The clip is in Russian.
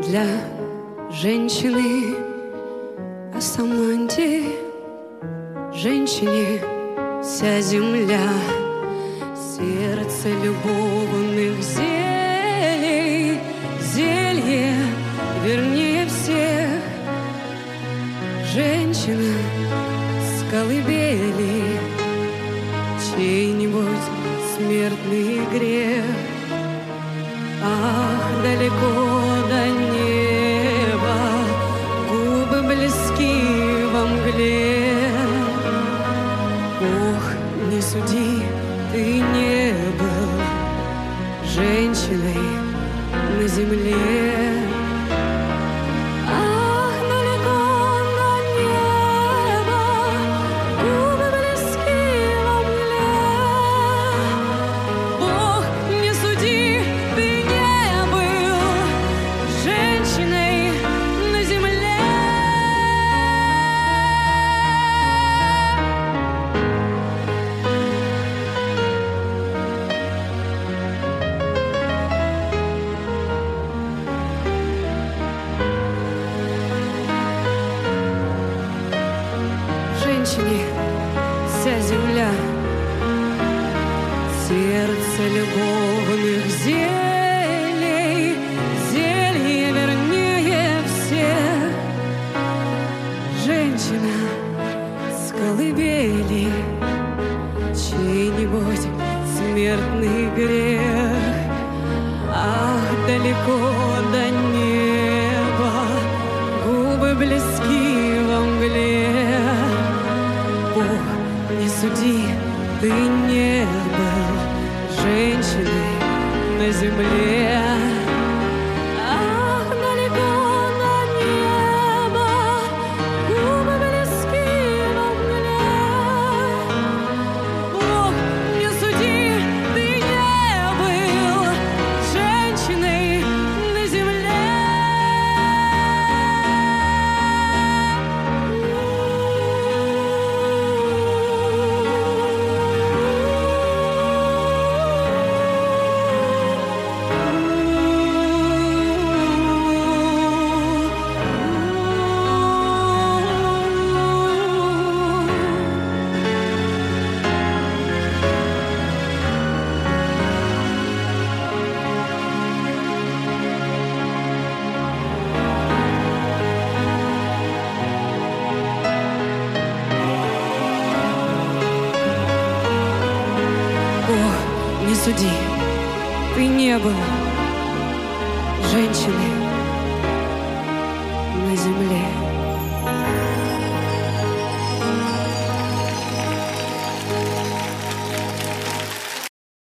для женщины, а Саманте, женщине, вся земля, сердце любовных зелий, зелье вернее всех. Женщина с колыбели, чей-нибудь смертный грех. Ах, далеко до неба, губы близки во мгле. Ох, не суди, ты не был женщиной на земле. Женщине вся земля, сердце любовных зелий, зелье вернее всех. Женщина с колыбели, чей-нибудь смертный грех. Ах, далеко до неба, губы близки во мгле. Бог, не суди, ты не был женщиной на земле. Ах, далеко до неба, губы близки во мгле. Бог, не суди, ты не был женщиной на земле. Не суди, ты не был женщиной